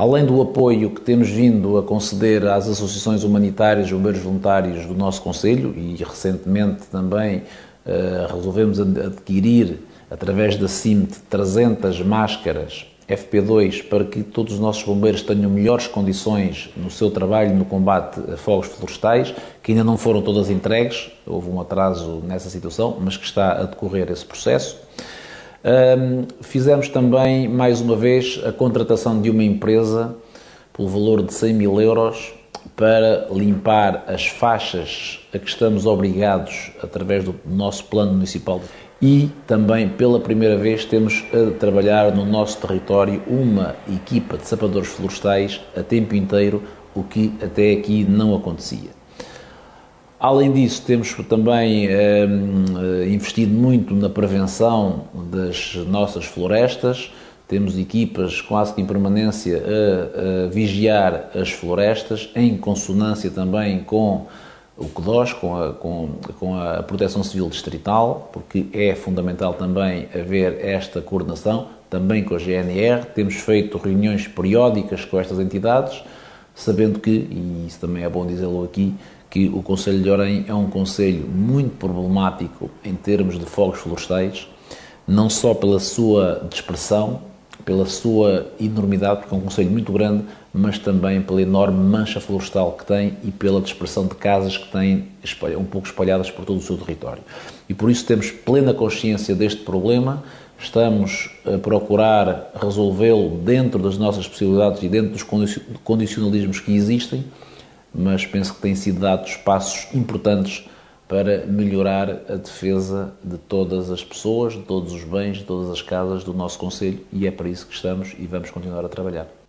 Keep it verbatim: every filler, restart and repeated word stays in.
Além do apoio que temos vindo a conceder às associações humanitárias e bombeiros voluntários do nosso concelho, e recentemente também uh, resolvemos adquirir, através da C I M T, trezentas máscaras F P dois para que todos os nossos bombeiros tenham melhores condições no seu trabalho no combate a fogos florestais, que ainda não foram todas entregues, houve um atraso nessa situação, mas que está a decorrer esse processo. Um, fizemos também, mais uma vez, a contratação de uma empresa pelo valor de cem mil euros para limpar as faixas a que estamos obrigados através do nosso plano municipal. E também, pela primeira vez, temos a trabalhar no nosso território uma equipa de sapadores florestais a tempo inteiro, o que até aqui não acontecia. Além disso, temos também eh, investido muito na prevenção das nossas florestas. Temos equipas quase que em permanência a, a vigiar as florestas, em consonância também com o C D O S, com a, com, com a Proteção Civil Distrital, porque é fundamental também haver esta coordenação, também com a G N R. Temos feito reuniões periódicas com estas entidades, sabendo que, e isso também é bom dizê-lo aqui, que o Concelho de Orem é um concelho muito problemático em termos de fogos florestais, não só pela sua dispersão, pela sua enormidade, porque é um concelho muito grande, mas também pela enorme mancha florestal que tem e pela dispersão de casas que tem um pouco espalhadas por todo o seu território. E por isso temos plena consciência deste problema, estamos a procurar resolvê-lo dentro das nossas possibilidades e dentro dos condicionalismos que existem, mas penso que têm sido dados passos importantes para melhorar a defesa de todas as pessoas, de todos os bens, de todas as casas do nosso concelho, e é para isso que estamos e vamos continuar a trabalhar.